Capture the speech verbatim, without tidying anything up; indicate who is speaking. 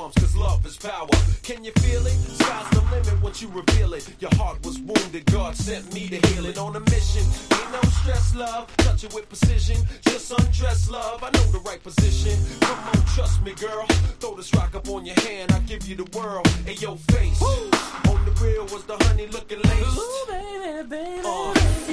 Speaker 1: arms, cause love is power. Can you feel it? Sky's the limit once you reveal it. Your heart was wounded, God sent me to heal it. On a mission, ain't no stress, love. Touch it with precision, just undress, love. I know the right position. Come on, trust me, girl. Throw this rock up on your hand, I'll give you the world. Hey, your face. Woo! On the real was the honey looking lace.
Speaker 2: Ooh, baby, baby.
Speaker 1: Uh,